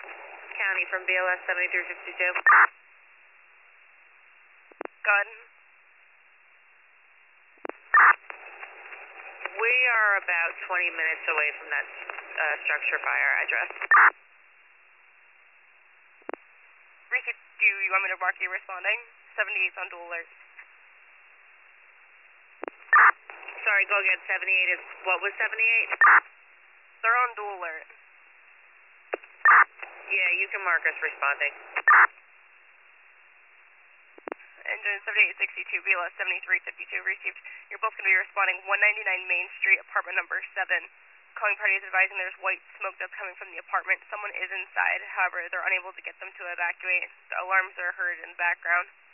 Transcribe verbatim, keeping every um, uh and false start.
County from B L S seventy-three sixty-two. Good. We are about twenty minutes away from that uh, structure fire address. Ricky, do you want me to mark you responding? seventy-eight's on dual alert. Sorry, go again. seventy-eight is, what was seventy-eight? They're on dual alert. Yeah, you can mark us responding. Engine seventy-eight sixty-two, B L S seventy-three fifty-two received. You're both going to be responding one ninety-nine Main Street, apartment number seven. Calling party is advising there's white smoke that's coming from the apartment. Someone is inside, however, they're unable to get them to evacuate. The alarms are heard in the background.